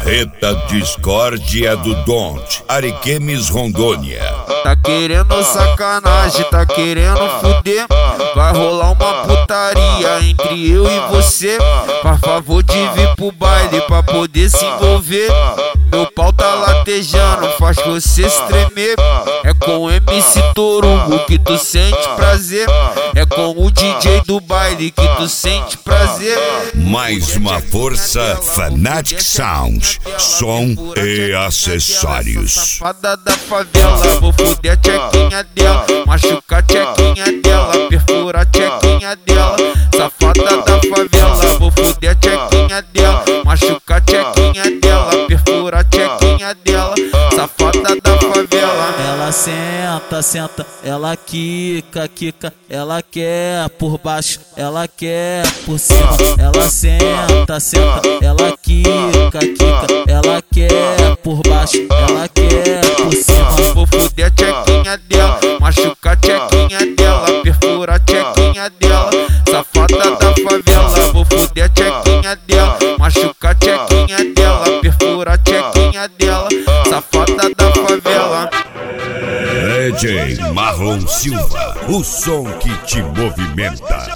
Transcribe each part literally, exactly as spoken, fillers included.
Marreta Discórdia do Don't, Ariquemes, Rondônia. Tá querendo sacanagem, tá querendo fuder. Vai rolar uma putaria entre eu e você. Por favor de vir pro baile pra poder se envolver. Meu pau tá latejando, faz você se tremer. É com o M C Torugo que tu sente prazer. É com o D J do baile que tu sente prazer. Mais uma força, Fanatic Sound, som e acessórios. Safada da favela, vou fuder a tchequinha dela, machucar a tchequinha dela, perfurar a tchequinha dela. Safada da favela, vou fuder a tchequinha dela, machucar a tchequinha dela, perfurar a tchequinha dela. Safada da favela. Ela senta, senta, ela quica, quica, ela quer por baixo, ela quer por cima. Ela senta, senta, ela quica, quica, ela quer por baixo, ela quer por cima. Vou fuder a tchequinha dela, machucar a tchequinha dela, perfurar a tchequinha dela. Safada da favela, vou fuder a tchequinha dela, machucar a tchequinha dela, perfurar a tchequinha dela. Safada da favela. D J Marlon Silva, o som que te movimenta.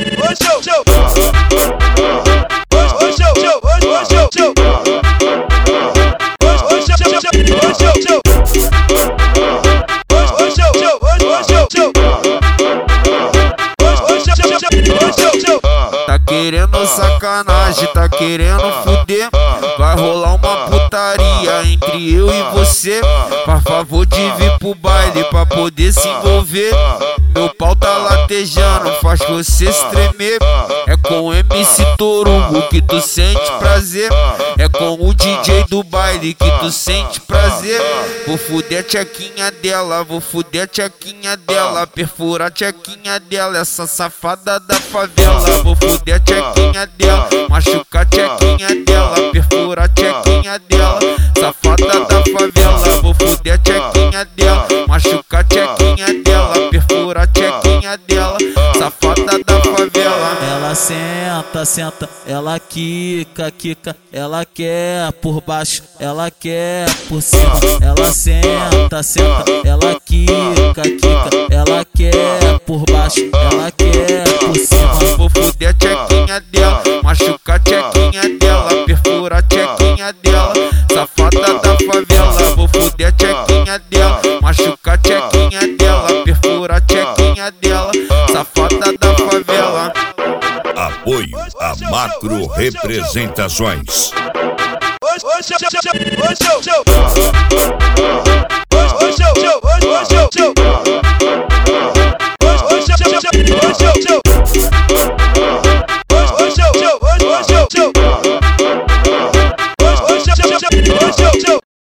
Tá querendo sacanagem, tá querendo fuder. Vai rolar uma putaria entre eu e você. Por favor de vir pro baile pra poder se envolver. Meu pau tá latejando, faz você se tremer. É com o M C Torugo que tu sente prazer. É com o D J do baile que tu sente prazer. Vou fuder a tchequinha dela, vou fuder a tchequinha dela, perfurar a tchequinha dela. Essa safada da favela, vou fuder a tchequinha dela, machucar a tchequinha dela, perfurar a tchequinha dela. Safada da favela, vou fuder a tchequinha dela, machucar a tchequinha dela, perfurar a tchequinha dela. Safada da favela. Ela senta, senta, ela quica, quica, ela quer por baixo, ela quer por cima. Ela senta, senta, ela quica, quica, ela quer por baixo, ela quer por cima. Vou fuder a tchequinha dela, machucar a tchequinha dela, perfurar a tchequinha dela. Safada da favela, vou fuder a tchequinha dela, machucar a tchequinha dela, perfurar a tchequinha dela. Safada da favela. Apoio a Macro Representações. Oi, oi, oi, oi, oi, oi, oi.